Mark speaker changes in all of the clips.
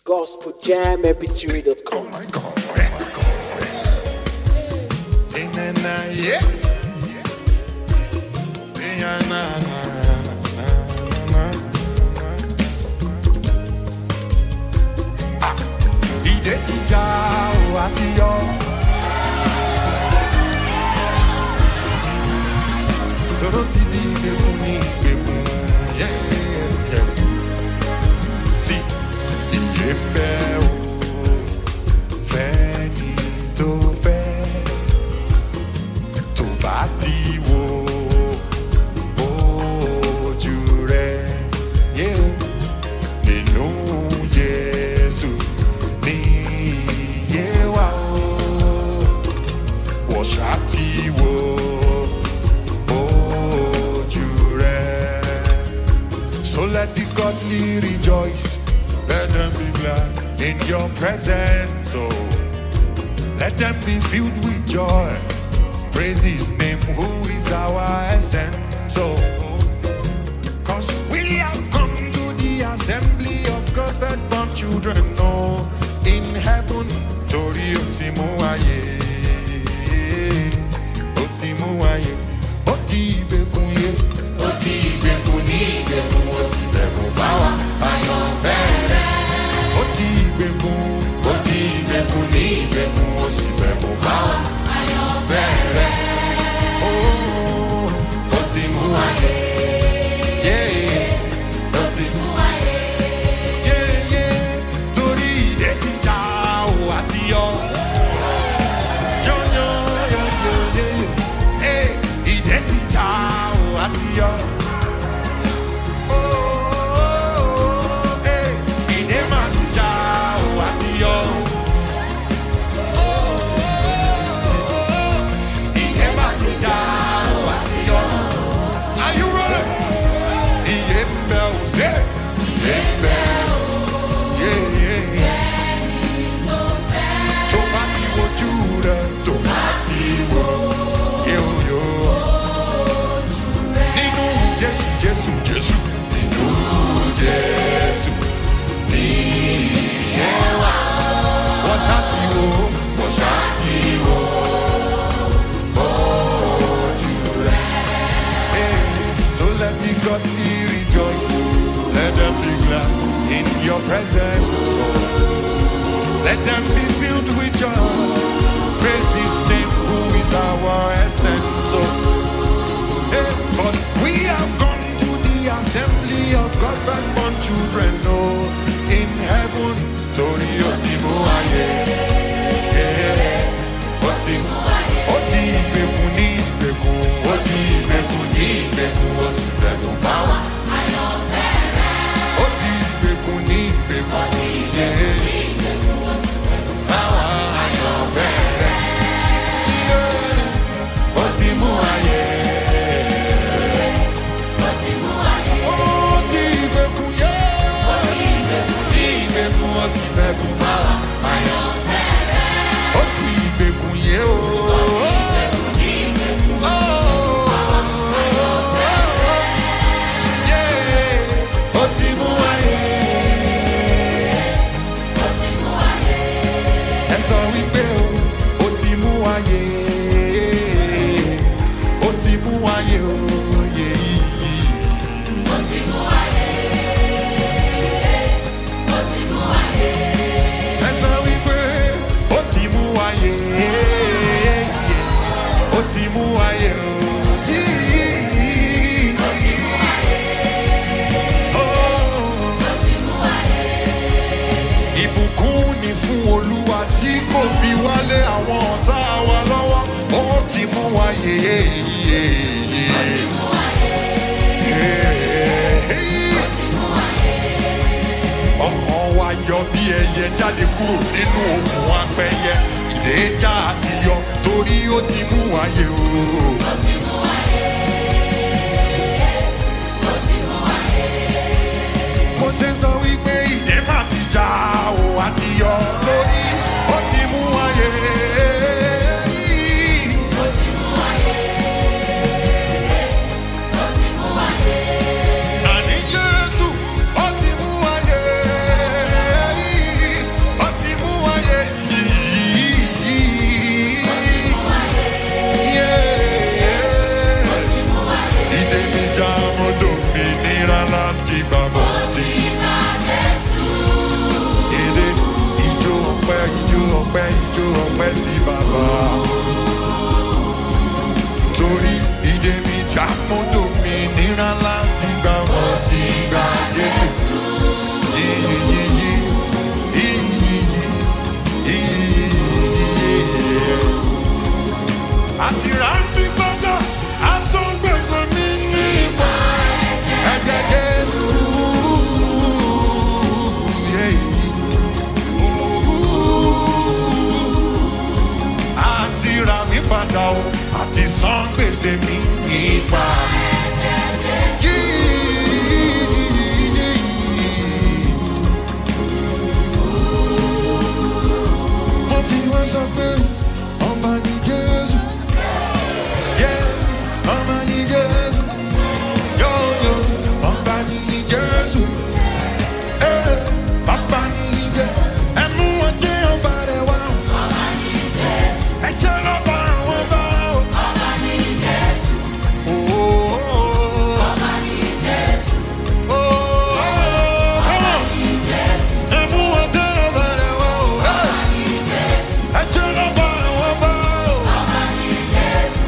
Speaker 1: GospelJamMP3.com.
Speaker 2: Oh my God. Yeah. Ìdè ti já o àti yọ. Toro ti di ìgbèkùn ní ìgbèkùn. Sí, ìyè ń bẹ o. Fẹ́ ni tó fẹ́. Tó bá ti wo ojú rẹ̀. Nínú Jésù ní ìyè wà o. Wọ́n ṣá ti wo ojú rẹ̀. So let the godly rejoice. Let them be glad in your presence. Oh, let them be filled with joy. Praise his name, who is our essence. Oh, cause we have come to the assembly of God's firstborn children. Oh, in heaven, Tori Otimuaye, Otimuaye, Otibekunye, Otibekuni, Bekun, Osibekun, Bawa, Ayon Fere, Otibekun, Otibekuni, Bekun, Osibekun, Bawa, Ayon Fere, oh, Otimuaye. Your presence, let them be filled with joy. Praise his name, who is our essence. Cause we have gone to the assembly of God's firstborn children. Oh, in heaven, Tori Otimuaye, Otibekuni, Bekun, Otibekuni, Bekun, Osibekun, Bawa. Ọkàn wa yọ bí ẹyẹ jáde kúrò nínú òkun apẹyẹ. Ìdèjà àti yọ torí ó ti mú wáyé o. Mo ṣe sọ wípé ìdè má ti já o àti yọ lórí ó ti mú wáyé. Àní Jésù ó ti mú wáyé. jó ọpẹ́ sí bàbá. Torí ìdè mi já mọ́tò mi níra láti gbà wọ́n ti gba Jésù. Àti rà mí gbọ́dọ̀, asọ́gbèsè mi nípa ẹ̀jẹ̀ Jésù. Àti rà mí padà o, àti san gbèsè mi nípa ẹ̀jẹ̀ Jésù. Mo fi wọ́n sọ pé ọba ni Jésù. Ọba ni Jésù. Yo, ọba ni Jésù. Bàbá ni Jésù. Ẹ mú wọn dé ọba rẹ̀ wá. Ọba ni Jésù. Ẹ ṣe lọ́ba àwọn ọba. Ọba ni Jésù. Ọba ni Jésù. Ọba ni Jésù. Ẹ mú wọn dé ọba rẹ̀ wá. Ọba ni Jésù. Ẹ ṣe lọ́ba àwọn ọba. Ọba ni Jésù.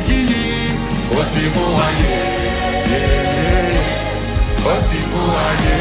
Speaker 2: Ó ti mú ayé.